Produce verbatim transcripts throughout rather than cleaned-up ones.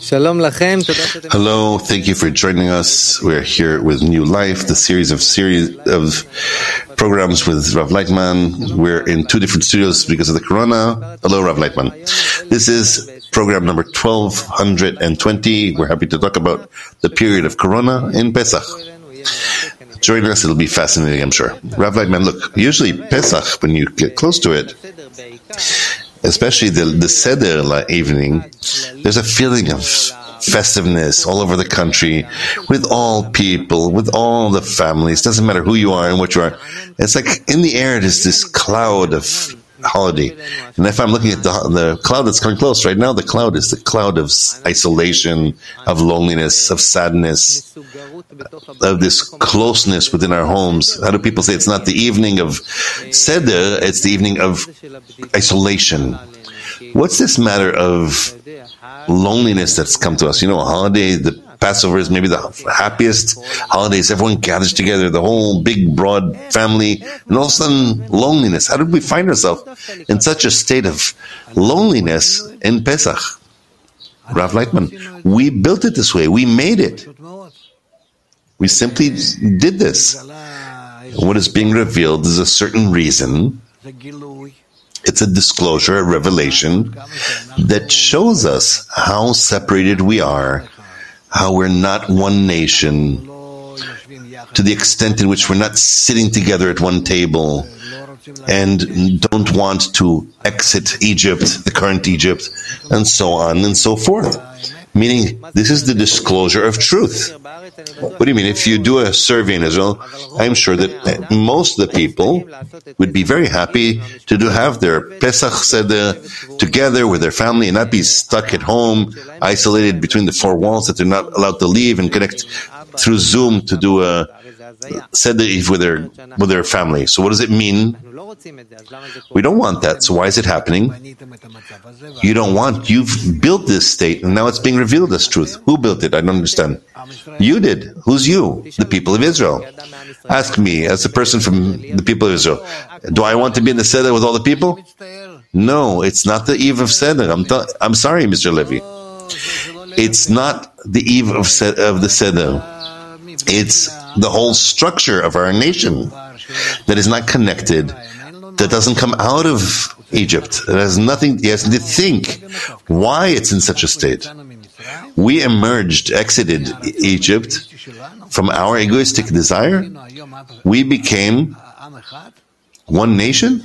Hello, thank you for joining us. We're here with New Life, the series of series of programs with Rav Leitman. We're in two different studios because of the corona. Hello, Rav Leitman. This is program number twelve twenty. We're happy to talk about the period of corona in Pesach. Join us, it'll be fascinating, I'm sure. Rav Leitman, look, usually Pesach, when you get close to it, especially the, the Seder evening, there's a feeling of festiveness all over the country, with all people, with all the families. Doesn't matter who you are and what you are. It's like in the air, there's this cloud of holiday. And if I'm looking at the, the cloud that's coming close right now, the cloud is the cloud of isolation, of loneliness, of sadness, of this closeness within our homes. How do people say it's not the evening of Seder, it's the evening of isolation? What's this matter of loneliness that's come to us? You know, a holiday, the Passover is maybe the happiest holidays. Everyone gathers together, the whole big, broad family, and all of a sudden, loneliness. How did we find ourselves in such a state of loneliness in Pesach? Rav Leitman, we built it this way. We made it. We simply did this. What is being revealed is a certain reason. It's a disclosure, a revelation that shows us how separated we are, how we're not one nation, to the extent in which we're not sitting together at one table and don't want to exit Egypt, the current Egypt, and so on and so forth. Meaning, this is the disclosure of truth. What do you mean? If you do a survey in Israel, I'm sure that most of the people would be very happy to do have their Pesach Seder together with their family and not be stuck at home, isolated between the four walls that they're not allowed to leave and connect through Zoom to do a Seder Eve with their, with their family. So what does it mean? We don't want that. So why is it happening? You don't want, you've built this state and now it's being revealed as truth. Who built it? I don't understand. You did. Who's you? The people of Israel. Ask me, as a person from the people of Israel, do I want to be in the Seder with all the people? No, it's not the eve of Seder. I'm, th- I'm sorry, Mister Levy. It's not the eve of, se- of the Seder. It's the whole structure of our nation that is not connected, that doesn't come out of Egypt. It has nothing, he has to think why it's in such a state. We emerged, exited Egypt from our egoistic desire. We became one nation.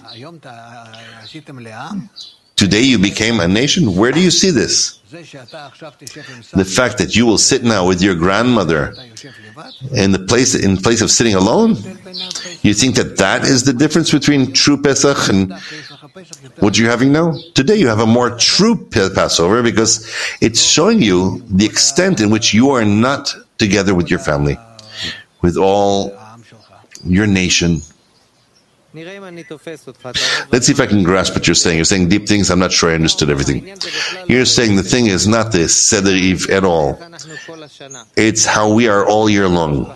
Today you became a nation. Where do you see this? The fact that you will sit now with your grandmother in the place in place of sitting alone, you think that that is the difference between true Pesach and what you're having now? Today you have a more true Passover because it's showing you the extent in which you are not together with your family, with all your nation. Let's see if I can grasp what you're saying. You're saying deep things. I'm not sure I understood everything. You're saying the thing is not the Seder Eve at all. It's how we are all year long.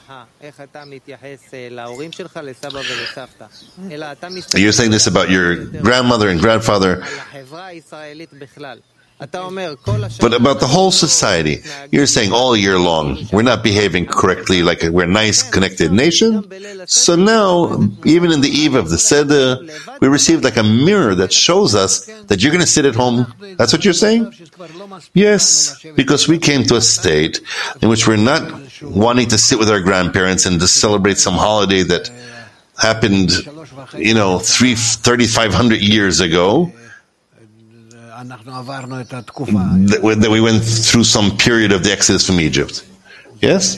You're saying this about your grandmother and grandfather. But about the whole society, you're saying all year long, we're not behaving correctly, like we're a nice, connected nation. So now, even in the eve of the Seder, we received like a mirror that shows us that you're going to sit at home. That's what you're saying? Yes, because we came to a state in which we're not wanting to sit with our grandparents and to celebrate some holiday that happened, you know, three, thirty-five hundred years ago. That we went through some period of the exodus from Egypt. Yes?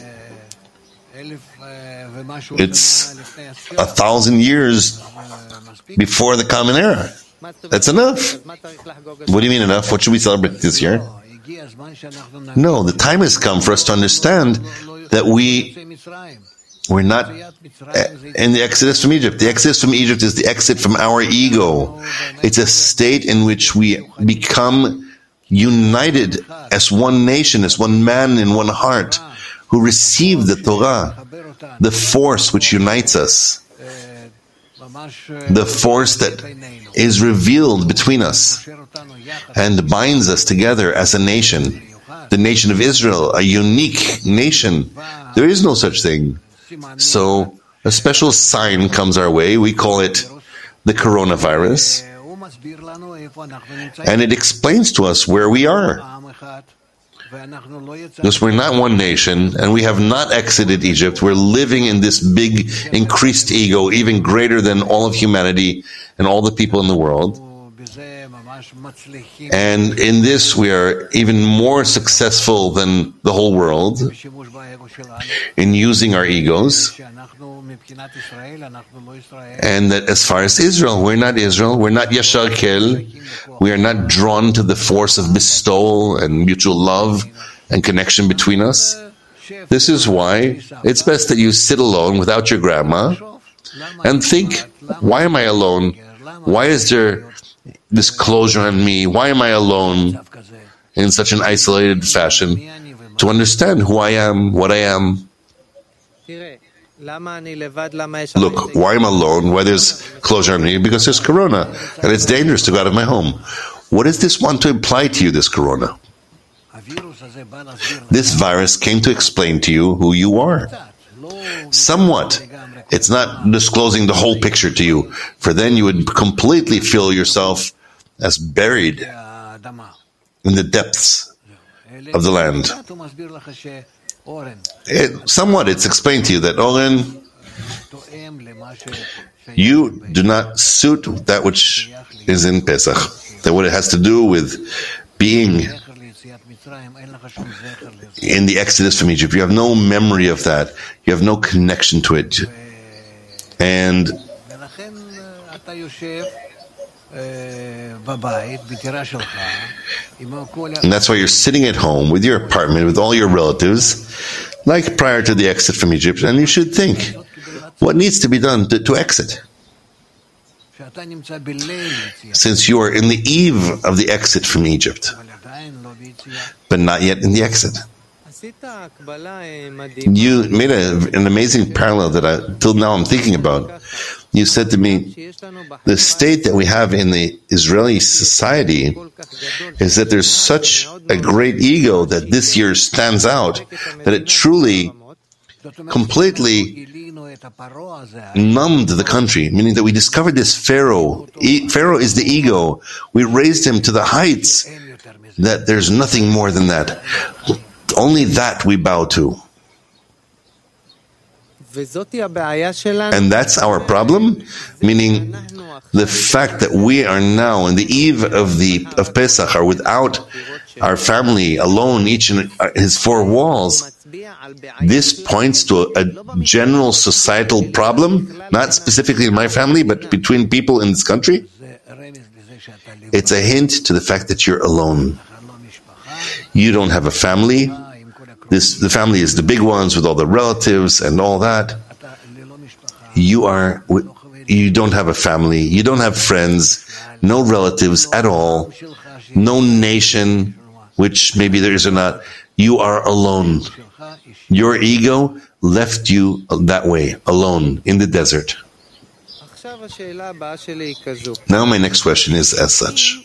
It's a thousand years before the Common Era. That's enough. What do you mean enough? What should we celebrate this year? No, the time has come for us to understand that we We're not in the exodus from Egypt. The exodus from Egypt is the exit from our ego. It's a state in which we become united as one nation, as one man in one heart, who receive the Torah, the force which unites us, the force that is revealed between us and binds us together as a nation. the nation of Israel, a unique nation. There is no such thing. So a special sign comes our way. We call it the coronavirus. And it explains to us where we are. Because we're not one nation, and we have not exited Egypt. We're living in this big, increased ego, even greater than all of humanity and all the people in the world. And in this, we are even more successful than the whole world in using our egos. And that as far as Israel, we're not Israel, we're not Yashar Kel, we are not drawn to the force of bestowal and mutual love and connection between us. This is why it's best that you sit alone without your grandma and think, why am I alone? Why is there this closure on me? Why am I alone in such an isolated fashion? To understand who I am, what I am. Look, why I'm alone, why there's closure on me? Because there's corona, and it's dangerous to go out of my home. What does this want to imply to you, this corona? This virus came to explain to you who you are. Somewhat. It's not disclosing the whole picture to you, for then you would completely feel yourself as buried in the depths of the land. It, somewhat it's explained to you that, Oren, you do not suit that which is in Pesach, that what it has to do with being in the Exodus from Egypt. You have no memory of that. You have no connection to it. And And that's why you're sitting at home with your apartment, with all your relatives, like prior to the exit from Egypt, and you should think, what needs to be done to, to exit? Since you are in the eve of the exit from Egypt, but not yet in the exit. You made a, an amazing parallel that I, till now I'm thinking about. You said to me, the state that we have in the Israeli society is that there's such a great ego that this year stands out, that it truly, completely numbed the country, meaning that we discovered this Pharaoh. E- Pharaoh is the ego. We raised him to the heights that there's nothing more than that. Only that we bow to. And that's our problem, meaning the fact that we are now in the eve of the of Pesach, are without our family, alone, each in his four walls. This points to a, a general societal problem, not specifically in my family, but between people in this country. It's a hint to the fact that you're alone. You don't have a family. This, the family is the big ones with all the relatives and all that. You are, you don't have a family. You don't have friends, no relatives at all, no nation, which maybe there is or not. You are alone. Your ego left you that way, alone, in the desert. Now my next question is as such.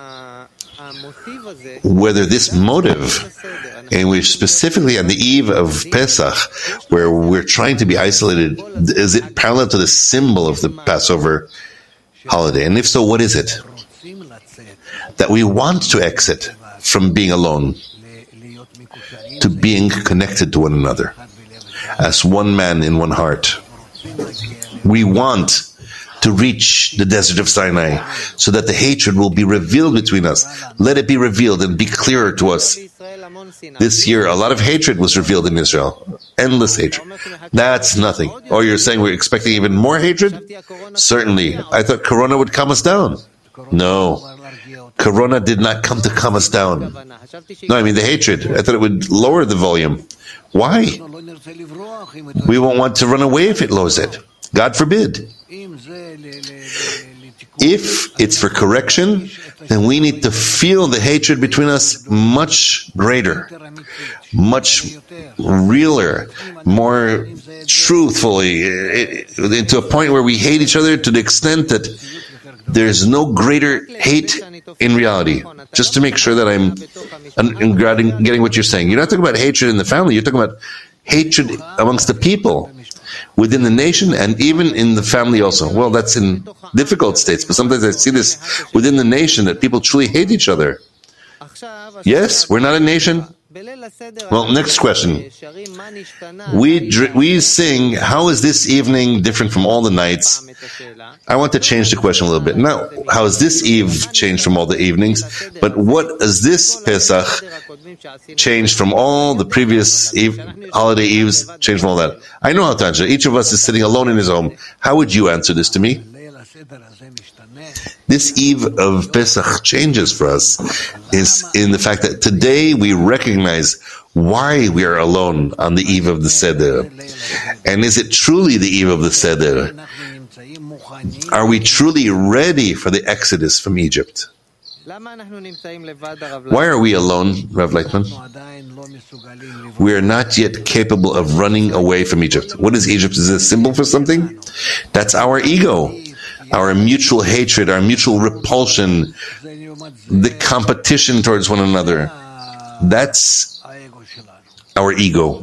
Whether this motive, and we're specifically on the eve of Pesach, where we're trying to be isolated, is it parallel to the symbol of the Passover holiday? And if so, what is it? That we want to exit from being alone to being connected to one another as one man in one heart. We want to reach the desert of Sinai, so that the hatred will be revealed between us. Let it be revealed and be clearer to us. This year, a lot of hatred was revealed in Israel. Endless hatred. That's nothing. Or you're saying we're expecting even more hatred? Certainly. I thought Corona would calm us down. No. Corona did not come to calm us down. No, I mean the hatred. I thought it would lower the volume. Why? We won't want to run away if it lowers it. God forbid. If it's for correction, then we need to feel the hatred between us much greater, much realer, more truthfully, into a point where we hate each other to the extent that there's no greater hate in reality, just to make sure that I'm getting what you're saying. You're not talking about hatred in the family, you're talking about hatred amongst the people, within the nation, and even in the family also. Well, that's in difficult states, but sometimes I see this within the nation, that people truly hate each other. Yes, we're not a nation. Well, next question. We we sing, how is this evening different from all the nights? I want to change the question a little bit. Now, how is this eve changed from all the evenings? But what is this Pesach changed from all the previous eve, holiday eves, changed from all that? I know how to answer. Each of us is sitting alone in his home. How would you answer this to me? This eve of Pesach changes for us is in the fact that today we recognize why we are alone on the eve of the Seder. And is it truly the eve of the Seder? Are we truly ready for the exodus from Egypt? Why are we alone, Rav Leitman? We are not yet capable of running away from Egypt. What is Egypt? Is it a symbol for something? That's our ego. Our mutual hatred, our mutual repulsion, the competition towards one another. That's our ego.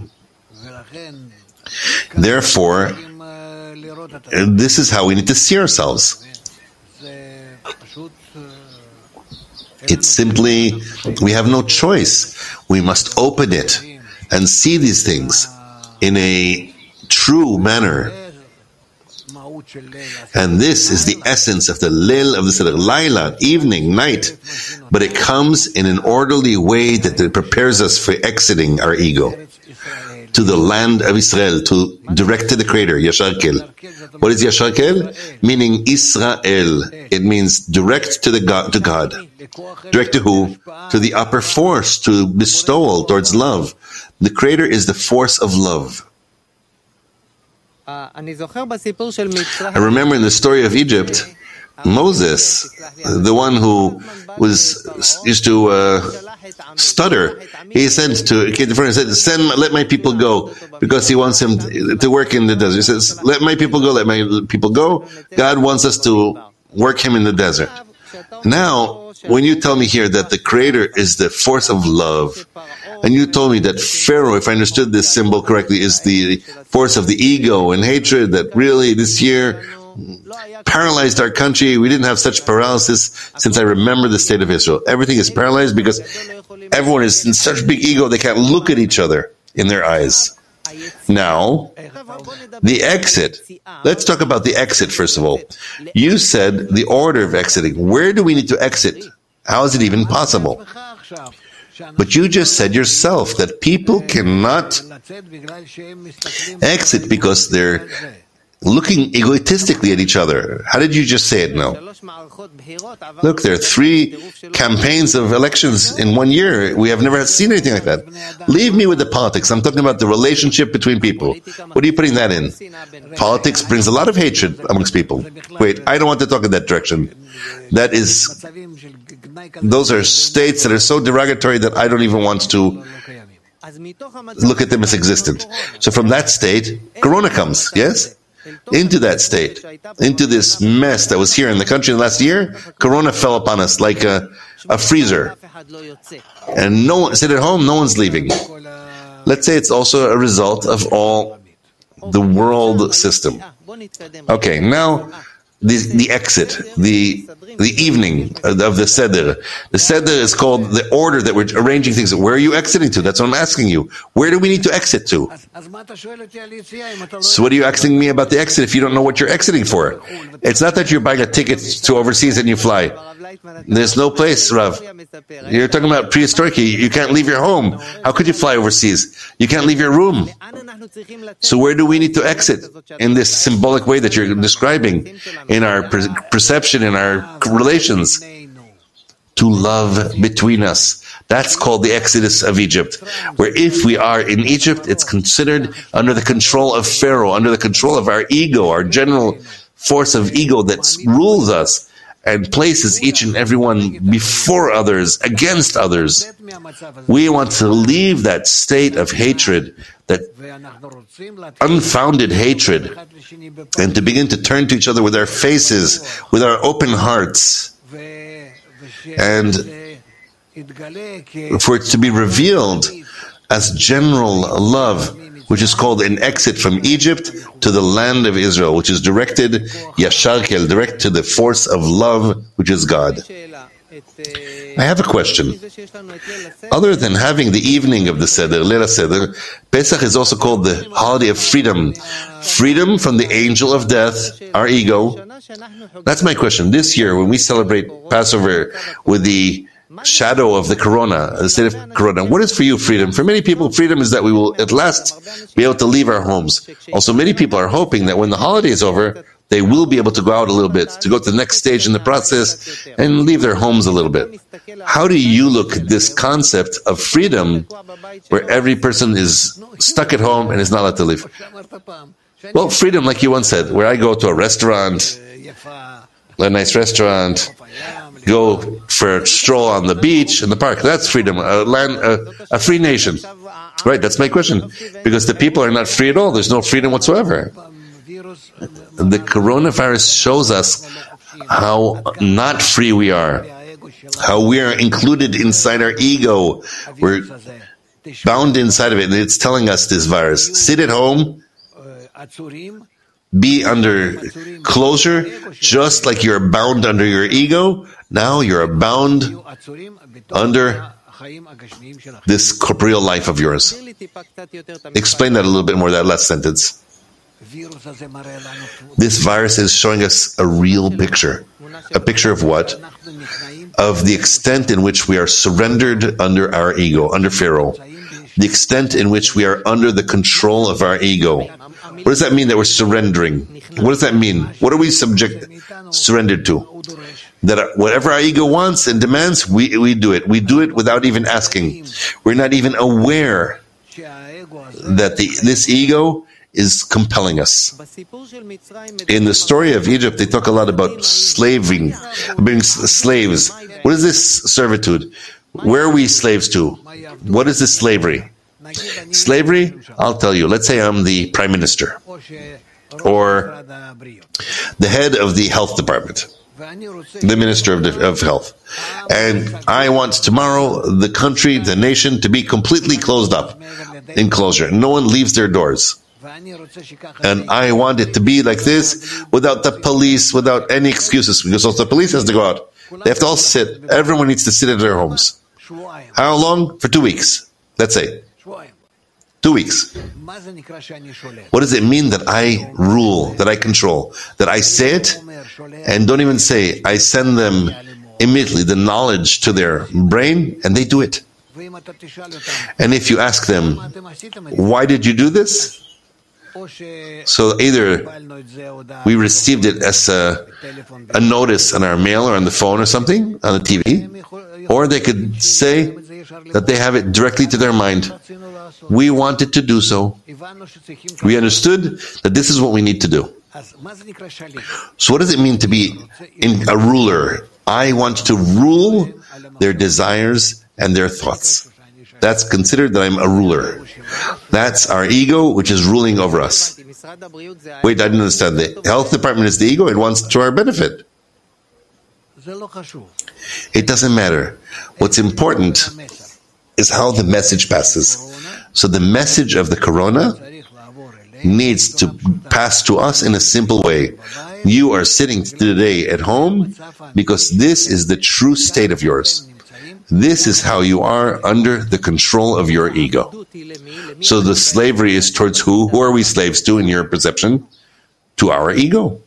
Therefore, this is how we need to see ourselves. It's simply, we have no choice. We must open it and see these things in a true manner. And this is the essence of the Lil of the Seder, Laila, evening, night. But it comes in an orderly way that it prepares us for exiting our ego to the land of Israel, to direct to the Creator, Yashar Kel. What is Yashar Kel? Meaning Israel. It means direct to the God, to God. Direct to who? To the upper force, to bestowal towards love. The Creator is the force of love. I remember in the story of Egypt, Moses, the one who was used to uh, stutter, he said to he said, "Send, let my people go," because he wants him to work in the desert. He says, "Let my people go, let my people go." God wants us to work Him in the desert. Now, when you tell me here that the Creator is the force of love, and you told me that Pharaoh, if I understood this symbol correctly, is the force of the ego and hatred that really this year paralyzed our country. We didn't have such paralysis since I remember the state of Israel. Everything is paralyzed because everyone is in such big ego they can't look at each other in their eyes. Now, the exit. Let's talk about the exit first of all. You said the order of exiting. Where do we need to exit? How is it even possible? But you just said yourself that people cannot exit because they're looking egotistically at each other. How did you just say it now? Look, there are three campaigns of elections in one year. We have never seen anything like that. Leave me with the politics. I'm talking about the relationship between people. What are you putting that in? Politics brings a lot of hatred amongst people. Wait, I don't want to talk in that direction. That is, those are states that are so derogatory that I don't even want to look at them as existent. So from that state, Corona comes, yes? Into that state, into this mess that was here in the country last year, Corona fell upon us like a, a freezer. And no one, sit at home, no one's leaving. Let's say it's also a result of all the world system. Okay, now the, the exit, the the evening of the Seder. The Seder is called the order that we're arranging things. Where are you exiting to? That's what I'm asking you. Where do we need to exit to? So what are you asking me about the exit if you don't know what you're exiting for? It's not that you're buying a ticket to overseas and you fly. There's no place, Rav. You're talking about prehistoric. You can't leave your home. How could you fly overseas? You can't leave your room. So where do we need to exit in this symbolic way that you're describing in our per- perception, in our relations? To love between us. That's called the exodus of Egypt. Where if we are in Egypt, it's considered under the control of Pharaoh, under the control of our ego, our general force of ego that rules us and places each and every one before others, against others. We want to leave that state of hatred, that unfounded hatred, and to begin to turn to each other with our faces, with our open hearts. and for it to be revealed as general love, which is called an exit from Egypt to the land of Israel, which is directed, Yashar Kel, direct to the force of love, which is God. I have a question. Other than having the evening of the Seder, Leila Seder, Pesach is also called the holiday of freedom. Freedom from the angel of death, our ego. That's my question. This year, when we celebrate Passover with the shadow of the Corona, the state of Corona, what is for you freedom? For many people, freedom is that we will at last be able to leave our homes. Also, many people are hoping that when the holiday is over, they will be able to go out a little bit, to go to the next stage in the process and leave their homes a little bit. How do you look at this concept of freedom where every person is stuck at home and is not allowed to leave? Well, freedom, like you once said, where I go to a restaurant, a nice restaurant, go for a stroll on the beach, in the park, that's freedom, a, land, a, a free nation. Right, that's my question. Because the people are not free at all. There's no freedom whatsoever. The coronavirus shows us how not free we are, how we are included inside our ego. We're bound inside of it, and it's telling us, this virus, sit at home, be under closure, just like you're bound under your ego. Now you're bound under this corporeal life of yours. Explain that a little bit more, that last sentence. This virus is showing us a real picture. A picture of what? Of the extent in which we are surrendered under our ego, under Pharaoh. The extent in which we are under the control of our ego. What does that mean that we're surrendering? What does that mean? What are we subject, surrendered to? That whatever our ego wants and demands, we, we do it. We do it without even asking. We're not even aware that the, this ego is compelling us. In the story of Egypt, they talk a lot about slaving, being slaves. What is this servitude? Where are we slaves to? What is this slavery? Slavery, I'll tell you. Let's say I'm the prime minister or the head of the health department, the minister of, of health. And I want tomorrow the country, the nation, to be completely closed up, in closure. No one leaves their doors. And I want it to be like this, without the police, without any excuses, because also the police has to go out. They have to all sit. Everyone needs to sit at their homes. How long? For two weeks. Let's say. Two weeks. What does it mean that I rule, that I control, that I say it, and don't even say, I send them immediately the knowledge to their brain, and they do it. And if you ask them, why did you do this? So either we received it as a, a notice on our mail or on the phone or something, on the T V, or they could say that they have it directly to their mind. We wanted to do so. We understood that this is what we need to do. So what does it mean to be in a ruler? I want to rule their desires and their thoughts. That's considered that I'm a ruler. That's our ego, which is ruling over us. Wait, I didn't understand. The health department is the ego. It wants to our benefit. It doesn't matter. What's important is how the message passes. So the message of the Corona needs to pass to us in a simple way. You are sitting today at home because this is the true state of yours. This is how you are under the control of your ego. So the slavery is towards who? Who are we slaves to in your perception? To our ego.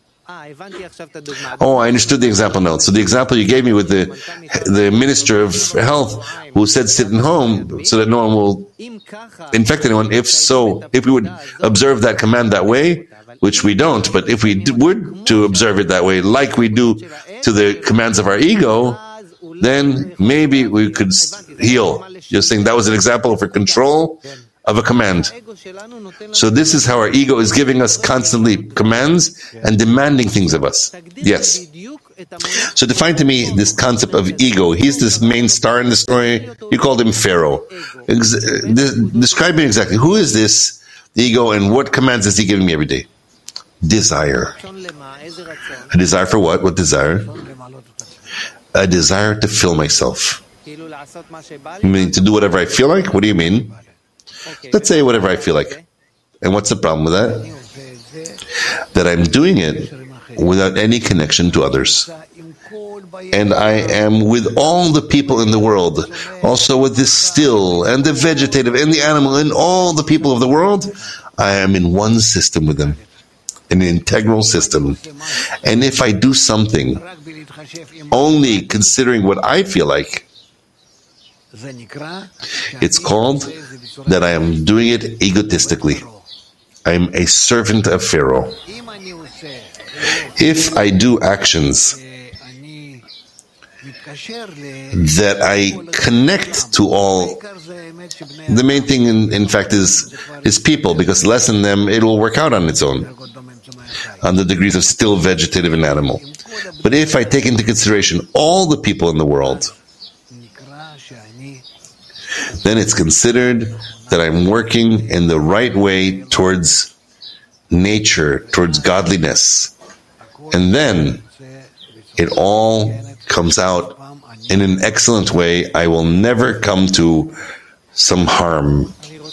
Oh, I understood the example now. So the example you gave me with the the minister of health who said sit at home so that no one will infect anyone. If so, if we would observe that command that way, which we don't, but if we would to observe it that way, like we do to the commands of our ego, then maybe we could heal. You're saying that was an example for control of a command. So this is how our ego is giving us constantly commands and demanding things of us. Yes. So define to me this concept of ego. He's this main star in the story. You called him Pharaoh. Ex- describe me exactly. Who is this ego and what commands is he giving me every day? Desire. A desire for what? What desire? a desire to fill myself. You mean to do whatever I feel like? What do you mean? Let's say whatever I feel like. And what's the problem with that? That I'm doing it without any connection to others. And I am with all the people in the world, also with the still and the vegetative and the animal and all the people of the world. I am in one system with them, an integral system. And if I do something only considering what I feel like, it's called that I am doing it egotistically. I am a servant of Pharaoh. If I do actions that I connect to all, the main thing in, in fact is is people, because less in them it will work out on its own, on the degrees of still, vegetative, and animal. But if I take into consideration all the people in the world, then it's considered that I'm working in the right way towards nature, towards godliness. And then it all comes out in an excellent way. I will never come to some harm.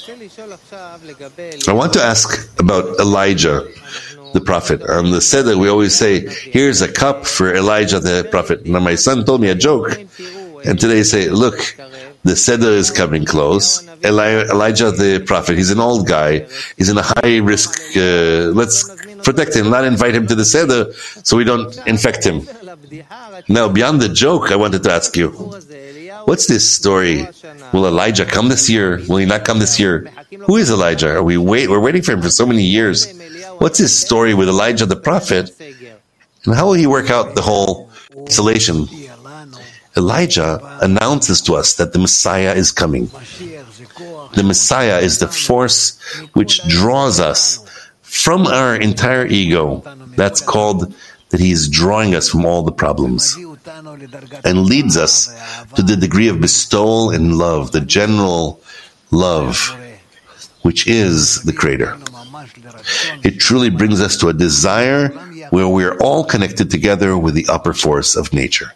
I want to ask about Elijah, the prophet. On the Seder, we always say, here's a cup for Elijah, the prophet. Now, my son told me a joke, and today I say, look, the Seder is coming close. Eli- Elijah, the prophet, he's an old guy. He's in a high risk. Uh, let's protect him, not invite him to the Seder so we don't infect him. Now, beyond the joke, I wanted to ask you, what's this story? Will Elijah come this year? Will he not come this year? Who is Elijah? Are we wait? We're waiting for him for so many years. What's his story with Elijah the prophet? And how will he work out the whole isolation? Elijah announces to us that the Messiah is coming. The Messiah is the force which draws us from our entire ego. That's called that he is drawing us from all the problems and leads us to the degree of bestowal and love, the general love, which is the Creator. It truly brings us to a desire where we are all connected together with the upper force of nature.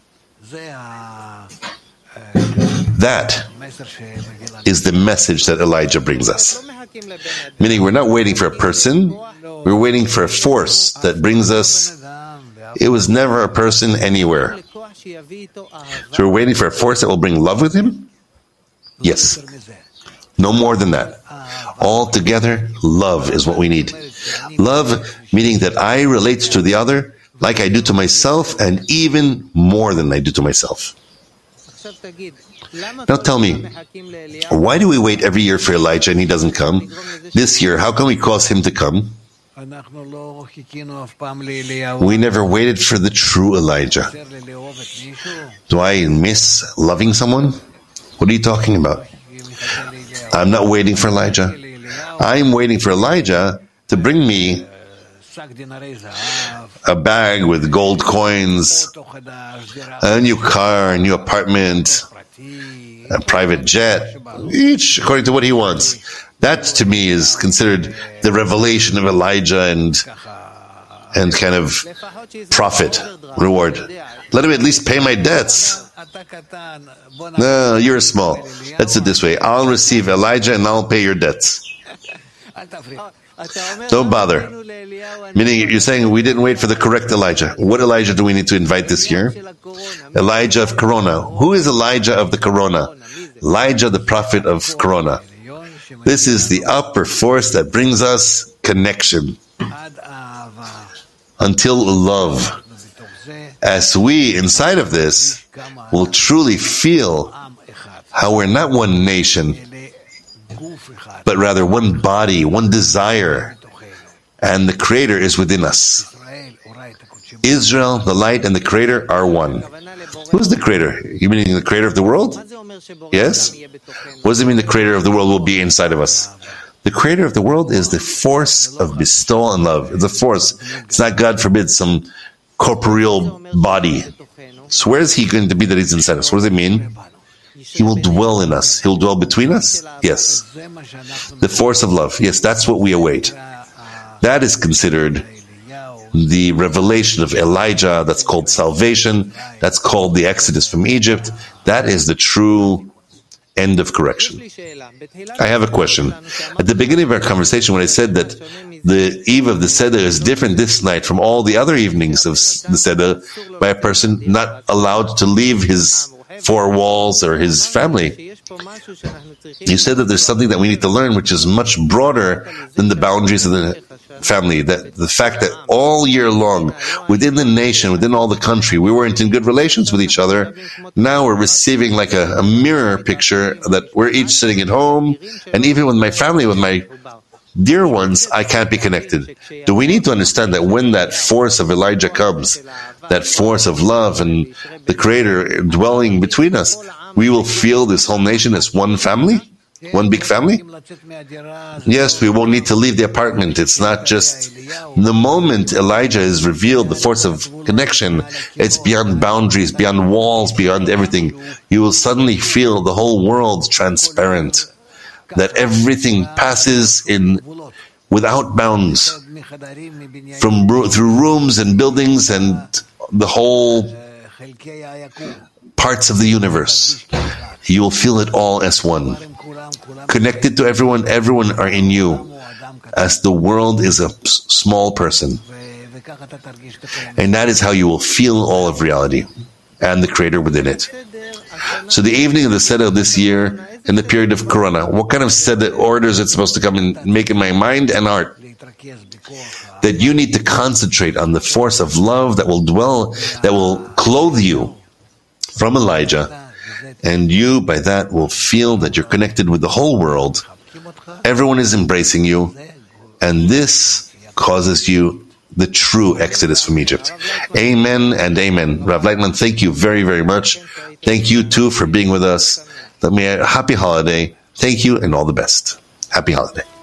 That is the message that Elijah brings us. Meaning we're not waiting for a person, we're waiting for a force that brings us. It was never a person anywhere. So we're waiting for a force that will bring love with him? Yes. No more than that. Altogether, love is what we need. Love, meaning that I relate to the other like I do to myself, and even more than I do to myself. Now tell me, why do we wait every year for Elijah and he doesn't come? This year, how can we cause him to come? We never waited for the true Elijah. Do I miss loving someone? What are you talking about? I'm not waiting for Elijah. I'm waiting for Elijah to bring me a bag with gold coins, a new car, a new apartment, a private jet, each according to what he wants. That to me is considered the revelation of Elijah and and kind of profit, reward. Let him at least pay my debts. No, you're small. Let's do it this way. I'll receive Elijah and I'll pay your debts. Don't bother. Meaning you're saying we didn't wait for the correct Elijah. What Elijah do we need to invite this year? Elijah of Corona. Who is Elijah of the Corona? Elijah, the prophet of Corona. This is the upper force that brings us connection until love. As we, inside of this, will truly feel how we're not one nation, but rather one body, one desire, and the Creator is within us. Israel, the light, and the Creator are one. Who's the Creator? You mean the Creator of the world? Yes? What does it mean the Creator of the world will be inside of us? The Creator of the world is the force of bestowal and love. It's a force. It's not, God forbid, some corporeal body. So where is He going to be that He's inside us? What does it mean? He will dwell in us. He'll dwell between us? Yes. The force of love. Yes, that's what we await. That is considered the revelation of Elijah, that's called salvation, that's called the Exodus from Egypt. That is the true end of correction. I have a question. At the beginning of our conversation, when I said that the eve of the Seder is different this night from all the other evenings of the Seder by a person not allowed to leave his four walls or his family, you said that there's something that we need to learn which is much broader than the boundaries of the family. That the fact that all year long, within the nation, within all the country, we weren't in good relations with each other. Now we're receiving like a, a mirror picture that we're each sitting at home, and even with my family, with my dear ones, I can't be connected. Do we need to understand that when that force of Elijah comes, that force of love and the Creator dwelling between us, we will feel this whole nation as one family? One big family? Yes, we won't need to leave the apartment. It's not just the moment Elijah is revealed, the force of connection, it's beyond boundaries, beyond walls, beyond everything. You will suddenly feel the whole world transparent, that everything passes in without bounds, from through rooms and buildings and the whole parts of the universe. You will feel it all as one. Connected to everyone, everyone are in you, as the world is a small person. And that is how you will feel all of reality and the Creator within it. So the evening of the Seder this year, in the period of Corona, what kind of Seder orders it's supposed to come and make in my mind and heart? That you need to concentrate on the force of love that will dwell, that will clothe you from Elijah, and you, by that, will feel that you're connected with the whole world. Everyone is embracing you, and this causes you the true exodus from Egypt. Amen and amen. Rav Leitman, thank you very, very much. Thank you, too, for being with us. Let me a happy holiday. Thank you, and all the best. Happy holiday.